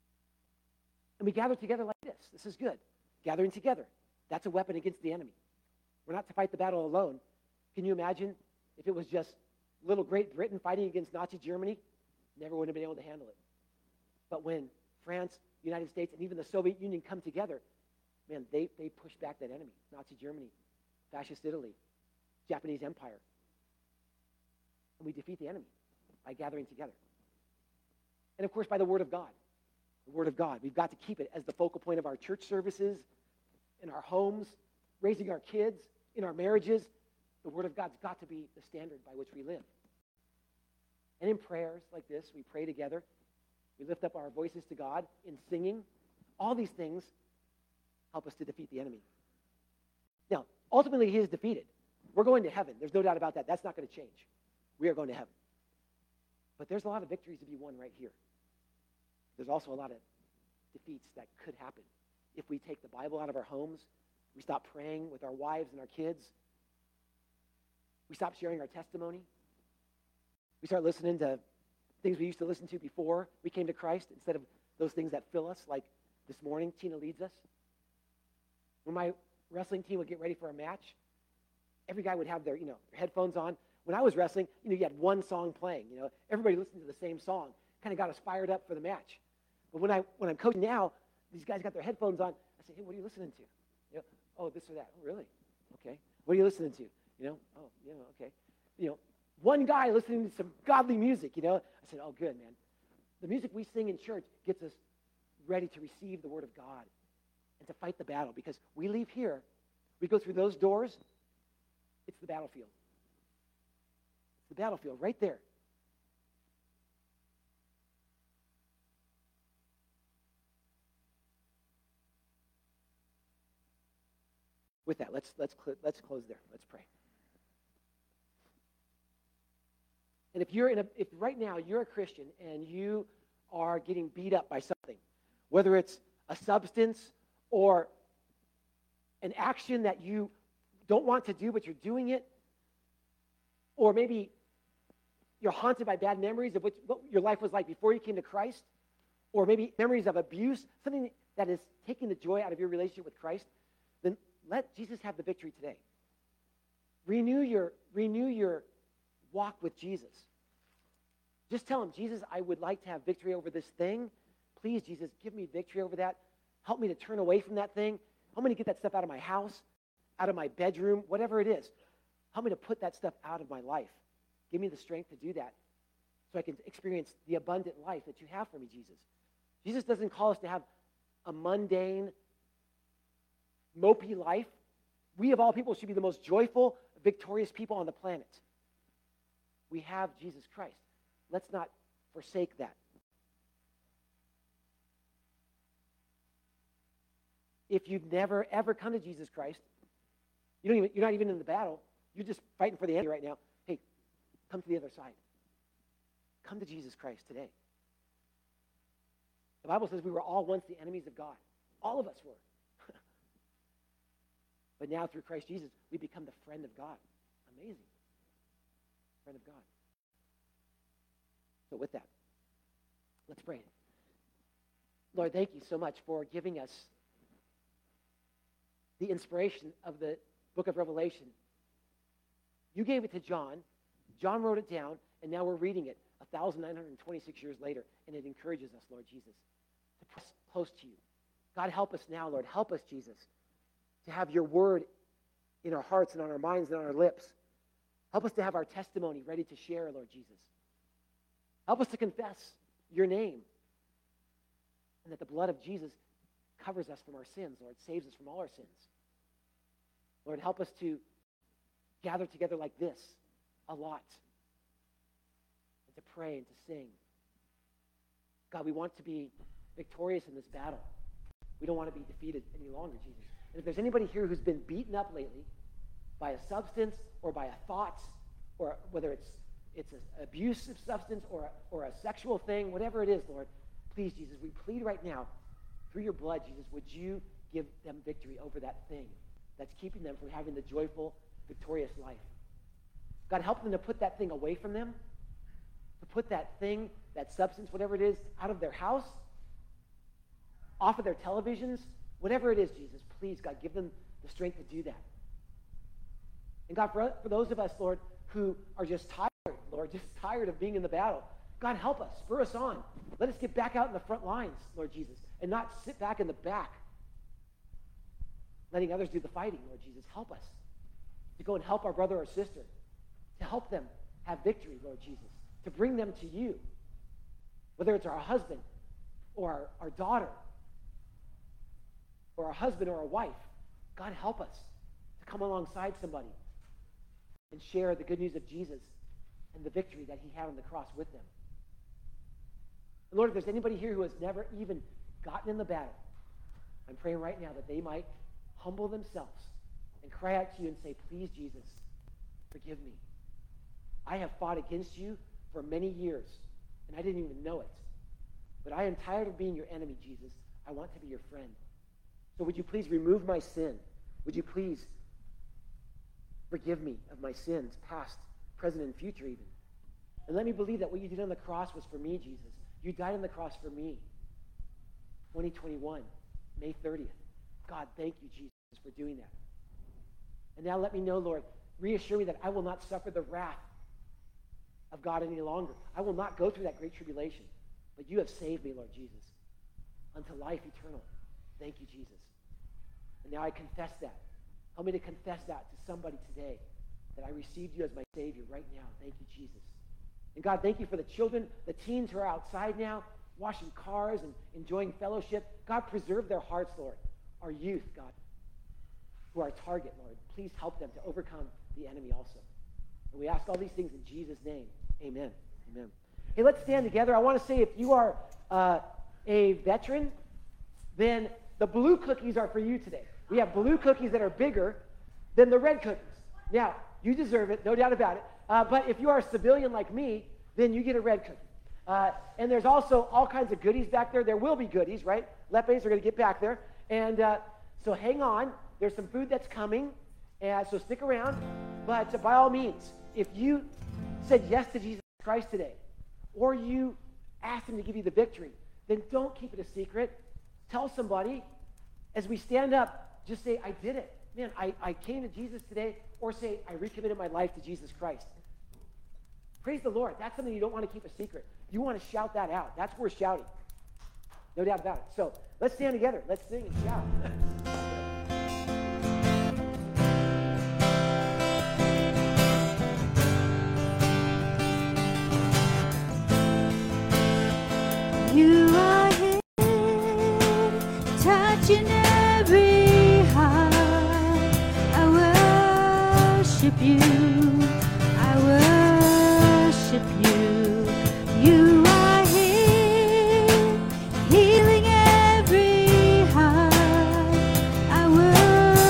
And we gather together like this. This is good. Gathering together. That's a weapon against the enemy. We're not to fight the battle alone. Can you imagine if it was just little Great Britain fighting against Nazi Germany? Never would have been able to handle it. But when France, United States, and even the Soviet Union come together, man, they push back that enemy. Nazi Germany, fascist Italy, Japanese Empire. And we defeat the enemy by gathering together. And of course, by the Word of God. The Word of God. We've got to keep it as the focal point of our church services, in our homes, raising our kids, in our marriages. The Word of God's got to be the standard by which we live. And in prayers like this, we pray together. We lift up our voices to God in singing. All these things help us to defeat the enemy. Now, ultimately, he is defeated. We're going to heaven. There's no doubt about that. That's not going to change. We are going to heaven. But there's a lot of victories to be won right here. There's also a lot of defeats that could happen. If we take the Bible out of our homes, we stop praying with our wives and our kids, we stop sharing our testimony, we start listening to things we used to listen to before we came to Christ instead of those things that fill us, like this morning, Tina leads us. When my wrestling team would get ready for a match, every guy would have their headphones on. When I was wrestling, you had one song playing. Everybody listened to the same song. Kind of got us fired up for the match. But when I'm coaching now, these guys got their headphones on. I say, hey, what are you listening to? Oh, this or that. Oh, really? Okay. What are you listening to? Okay. One guy listening to some godly music. I said, oh, good, man. The music we sing in church gets us ready to receive the Word of God and to fight the battle, because we leave here, we go through those doors, it's the battlefield. It's the battlefield right there. With that, let's close there. Let's pray. And if right now you're a Christian and you are getting beat up by something, whether it's a substance or an action that you don't want to do but you're doing it, or maybe you're haunted by bad memories of what your life was like before you came to Christ, or maybe memories of abuse, something that is taking the joy out of your relationship with Christ, then let Jesus have the victory today. Renew your walk with Jesus. Just tell him, Jesus, I would like to have victory over this thing. Please, Jesus, give me victory over that. Help me to turn away from that thing. Help me to get that stuff out of my house, out of my bedroom, whatever it is. Help me to put that stuff out of my life. Give me the strength to do that so I can experience the abundant life that you have for me, Jesus. Jesus doesn't call us to have a mundane, mopey life. We, of all people, should be the most joyful, victorious people on the planet. We have Jesus Christ. Let's not forsake that. If you've never, ever come to Jesus Christ, you're not even in the battle. You're just fighting for the enemy right now. Hey, the other side. Come to Jesus Christ today. The Bible says we were all once the enemies of God. All of us were. But now through Christ Jesus, we become the friend of God. Amazing. Friend of God. So with that, let's pray. Lord, thank you so much for giving us the inspiration of the book of Revelation. You gave it to John. John wrote it down, and now we're reading it 1,926 years later, and it encourages us, Lord Jesus, to press close to you. God, help us now, Lord. Help us, Jesus, to have your word in our hearts and on our minds and on our lips. Help us to have our testimony ready to share, Lord Jesus. Help us to confess your name, and that the blood of Jesus covers us from our sins, Lord, saves us from all our sins. Lord, help us to gather together like this a lot, and to pray and to sing. God, we want to be victorious in this battle. We don't want to be defeated any longer, Jesus. And if there's anybody here who's been beaten up lately by a substance or by a thought, or whether it's an abusive substance or a sexual thing, whatever it is, Lord, please, Jesus, we plead right now, through your blood, Jesus, would you give them victory over that thing that's keeping them from having the joyful, victorious life. God, help them to put that thing away from them, to put that thing, that substance, whatever it is, out of their house, off of their televisions, whatever it is, Jesus, please, God, give them the strength to do that. And God, for those of us, Lord, who are just tired, Lord, just tired of being in the battle, God, help us, spur us on. Let us get back out in the front lines, Lord Jesus, and not sit back in the back, letting others do the fighting, Lord Jesus. Help us to go and help our brother or sister, to help them have victory, Lord Jesus, to bring them to you, whether it's our husband or our daughter or our husband or our wife. God, help us to come alongside somebody and share the good news of Jesus and the victory that he had on the cross with them. And Lord, if there's anybody here who has never even gotten in the battle, I'm praying right now that they might humble themselves and cry out to you and say, please, Jesus, forgive me. I have fought against you for many years, and I didn't even know it. But I am tired of being your enemy, Jesus. I want to be your friend. So would you please remove my sin? Would you please forgive me of my sins, past, present, and future even? And let me believe that what you did on the cross was for me, Jesus. You died on the cross for me. 2021, May 30th. God, thank you, Jesus, for doing that. And now let me know, Lord, reassure me that I will not suffer the wrath of God any longer. I will not go through that great tribulation. But you have saved me, Lord Jesus, unto life eternal. Thank you, Jesus. And now I confess that. Help me to confess that to somebody today, that I received you as my Savior right now. Thank you, Jesus. And God, thank you for the children, the teens who are outside now, washing cars and enjoying fellowship. God, preserve their hearts, Lord. Our youth, God, who are our target, Lord. Please help them to overcome the enemy also. And we ask all these things in Jesus' name. Amen. Amen. Hey, let's stand together. I want to say if you are a veteran, then the blue cookies are for you today. We have blue cookies that are bigger than the red cookies. Now, you deserve it, no doubt about it. But if you are a civilian like me, then you get a red cookie. And there's also all kinds of goodies back there. There will be goodies, right? Lepes are going to get back there. And so hang on. There's some food that's coming. And so stick around. But by all means, if you said yes to Jesus Christ today, or you asked him to give you the victory, then don't keep it a secret. Tell somebody. As we stand up, just say, I did it. Man, I came to Jesus today. Or say, I recommitted my life to Jesus Christ. Praise the Lord. That's something you don't want to keep a secret. You want to shout that out. That's worth shouting. No doubt about it. So let's stand together. Let's sing and shout. You are here, touching every heart. I worship you. I worship you. You are here, healing every heart. I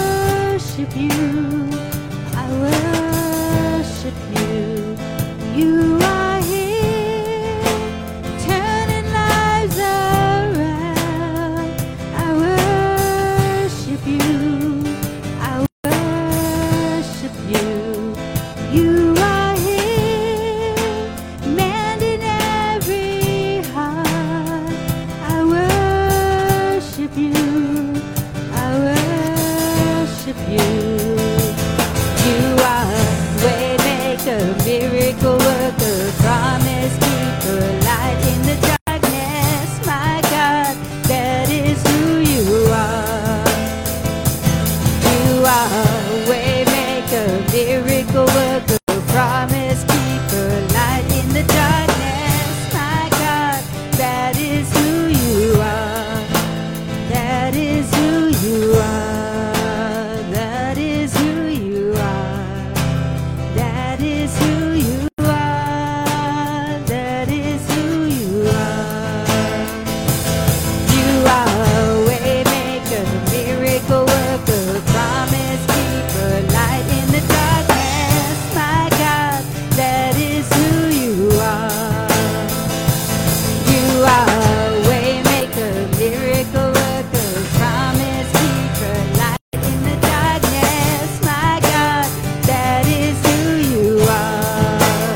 worship you. I worship you. You You are here, turning lives around. I worship you. I worship you. You are here, mending every heart. I worship you. I worship you. You are waymaker, miracle worker, promise keeper, light in the darkness. My God, that is who you are. You are waymaker, miracle worker, promise keeper, light in the darkness. My God, that is who you are. That is who you are. That is who you are. That is who you are. That is who you are. You are waymaker, miracle worker, promise keeper, light in the darkness. My God, that is who you are. You are waymaker, miracle worker, promise keeper, light in the darkness. My God, that is who you are.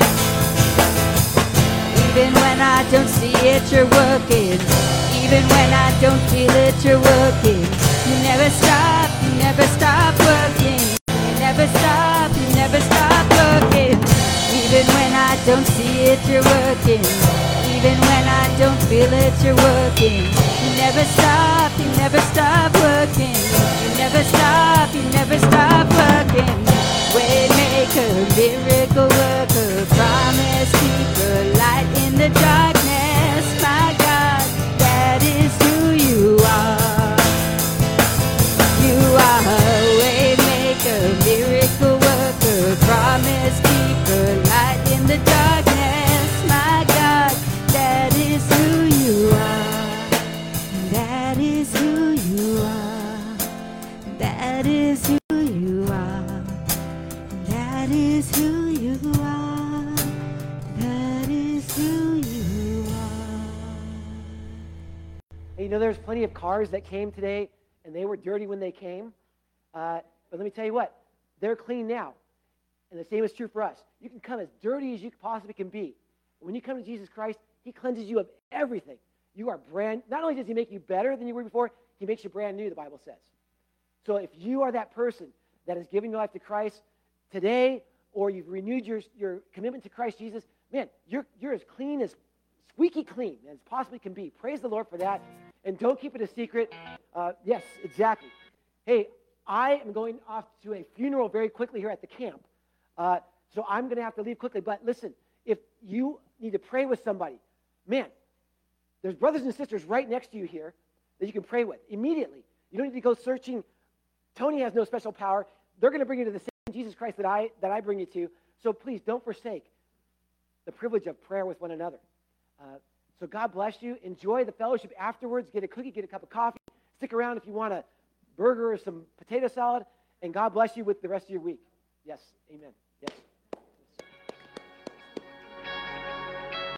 Even when I don't see it, you're working. Even when I don't feel it, you're working. You never stop working. You never stop working. Even when I don't see it, you're working. Even when I don't feel it, you're working. You never stop working. You never stop working. Waymaker, miracle worker, promise keeper, light in the darkness. My God, that is who you are. You are waymaker, miracle worker, promise keeper, light in the darkness. My God, that is who you are. That is who you are. That is who you are. That is who you are. That is who you are. Hey, you know, there's plenty of cars that came today, and they were dirty when they came. But let me tell you what, they're clean now. And the same is true for us. You can come as dirty as you possibly can be. When you come to Jesus Christ, he cleanses you of everything. You are not only does he make you better than you were before, he makes you brand new, the Bible says. So if you are that person that is giving your life to Christ today, or you've renewed your commitment to Christ Jesus, man, you're as clean as squeaky clean as possibly can be. Praise the Lord for that. And don't keep it a secret. Yes, exactly. Hey, I am going off to a funeral very quickly here at the camp. So I'm going to have to leave quickly. But listen, if you need to pray with somebody, man, there's brothers and sisters right next to you here that you can pray with immediately. You don't need to go searching. Tony has no special power. They're going to bring you to the same Jesus Christ that I bring you to. So please don't forsake the privilege of prayer with one another. So God bless you. Enjoy the fellowship afterwards. Get a cookie, get a cup of coffee. Stick around if you want a burger or some potato salad. And God bless you with the rest of your week. Yes, amen.